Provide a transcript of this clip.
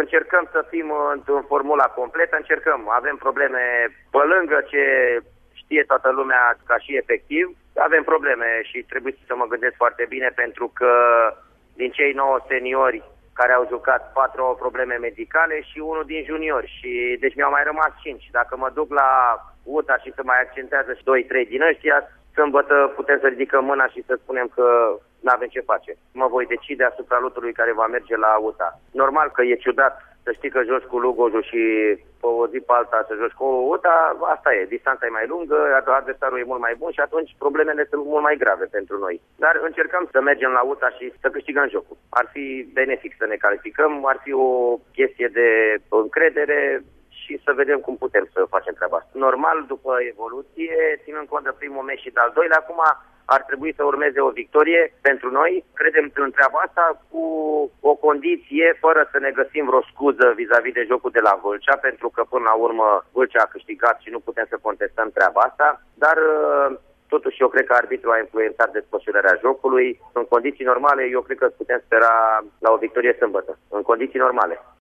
Încercăm să fim în formula completă, avem probleme pe lângă ce știe toată lumea ca și efectiv, avem probleme și trebuie să mă gândesc foarte bine pentru că din cei 9 seniori care au jucat, 4 au probleme medicale și unul din juniori. Și deci mi-au mai rămas 5. Dacă mă duc la UTA și să mai accentează și 2-3 din ăștia, sâmbătă putem să ridicăm mâna și să spunem că nu avem ce face. Mă voi decide asupra lotului care va merge la UTA. Normal că e ciudat să știi că joci cu Lugoju și pe o zi pe alta să joci cu UTA, asta e, distanța e mai lungă, adversarul e mult mai bun și atunci problemele sunt mult mai grave pentru noi. Dar încercăm să mergem la UTA și să câștigăm jocul. Ar fi benefic să ne calificăm, ar fi o chestie de încredere și să vedem cum putem să facem treaba asta. Normal, după evoluție, ținând cont de primul meci și de al doilea, acum ar trebui să urmeze o victorie pentru noi. Credem în treaba asta cu o condiție, fără să ne găsim vreo scuză vis-a-vis de jocul de la Vâlcea, pentru că până la urmă Vâlcea a câștigat și nu putem să contestăm treaba asta, dar totuși eu cred că arbitrul a influențat desfășurarea jocului. În condiții normale, eu cred că putem spera la o victorie sâmbătă, în condiții normale.